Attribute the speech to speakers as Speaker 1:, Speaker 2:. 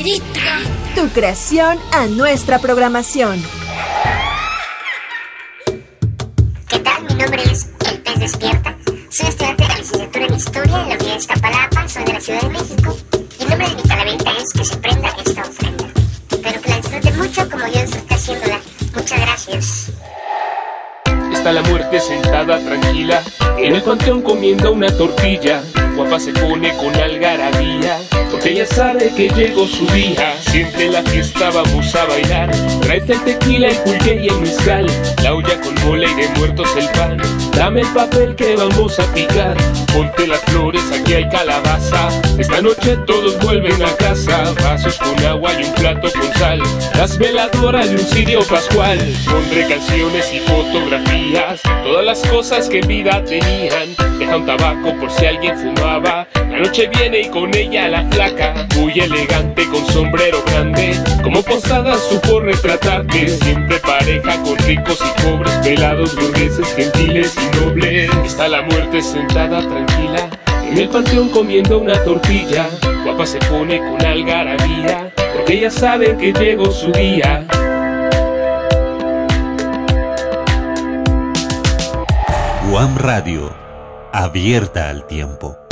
Speaker 1: Caderita.
Speaker 2: Tu creación a nuestra programación.
Speaker 3: ¿Qué tal? Mi nombre es El Pez Despierta. Soy estudiante de la licenciatura en Historia en la Universidad de Iztapalapa, soy de la Ciudad de México. Y el nombre de mi calaverita es que se prenda esta ofrenda. Espero que la disfruten mucho como yo disfruté haciéndola. Muchas gracias.
Speaker 4: Está la muerte sentada tranquila en el panteón comiendo una tortilla. Guapa se pone con algarabía porque ella sabe que llegó su día. Siempre en la fiesta vamos a bailar. Tráete el tequila, el pulque y el mezcal, la olla con mole y de muertos el pan. Dame el papel que vamos a picar. Ponte las flores, aquí hay calabaza. Esta noche todos vuelven a casa. Vasos con agua y un plato con sal. Las veladoras de un cirio pascual. Pondré canciones y fotografías, todas las cosas que en vida tenían. Deja un tabaco por si alguien fumaba. La noche viene y con ella la flaca, muy elegante con sombrero grande. Como posada supo retratarte. Siempre pareja con ricos y pobres, pelados, burgueses, gentiles y nobles. Está la muerte sentada tranquila en el panteón comiendo una tortilla. Guapa se pone con algarabía porque ella sabe que llegó su día.
Speaker 5: UAM Radio, abierta al tiempo.